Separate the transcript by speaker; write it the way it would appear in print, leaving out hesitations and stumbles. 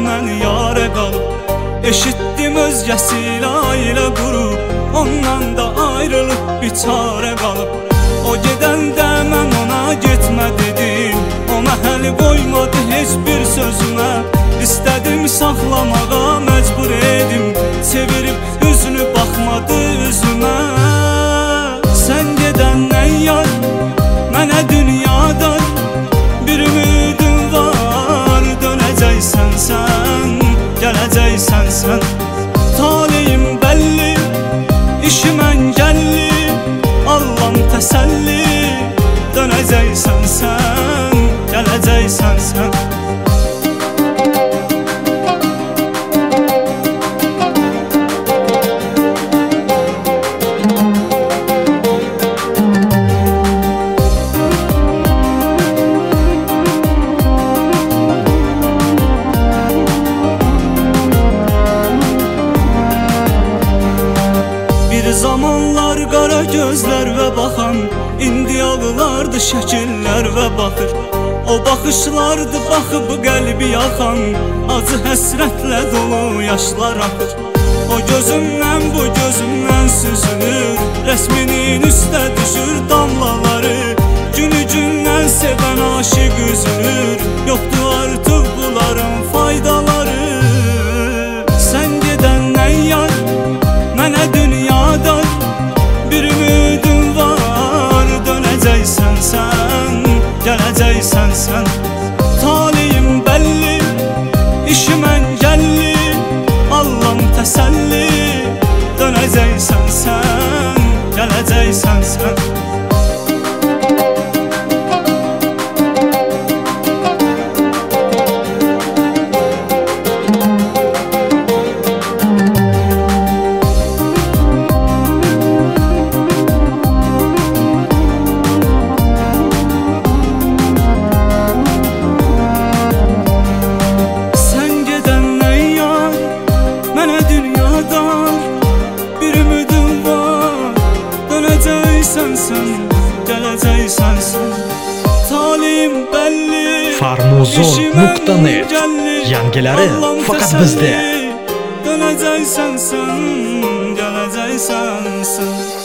Speaker 1: mən yarə qalıb. Eşitdim özgəsi ilə ailə qurub, ondan da ayrılıb biçarə qalıb. O gedəndə mən ona getmə dedim, o məhəl qoymadı heç bir sözümə. İstədim saxlamağa məcbur edim, çevirib üzünü baxmadı üzümə. Sən gedəndən yar, mənə dünyada bir ümidim var. Dönəcəksən sən, gələcəksən sən. Taleyim bəlli, işim əngəlli, Allah'ım təsəlli. Dönəcəksən sən, gələcəksən sən. Zamanlar qara gözlər və baxan, indi ağlardı şəkillər və baxır. O baxışlardı baxıb qəlbi yaxan, acı həsrətlə dolu yaşlar axır. O gözümdən bu gözümdən süzülür, rəsminin üstə düşür damlaları. Günü gündən sevən aşiq üzülür, yoxdur artıq bunların faydaları. Sən gedəndən yar, mənə dünyada bir ümidim var. Dönəcəksən sən, gələcəksən sən. Taleyim bəlli, işim əngəlli, Allah'ım təsəlli. Dönəcəksən sən, gələcəksən sən. Gələcəksən sən. Taleyim bəlli,
Speaker 2: Farmuzon.net yangiləri faqat bizdə.
Speaker 1: Dönəcəksən sən, gələcəksən sən.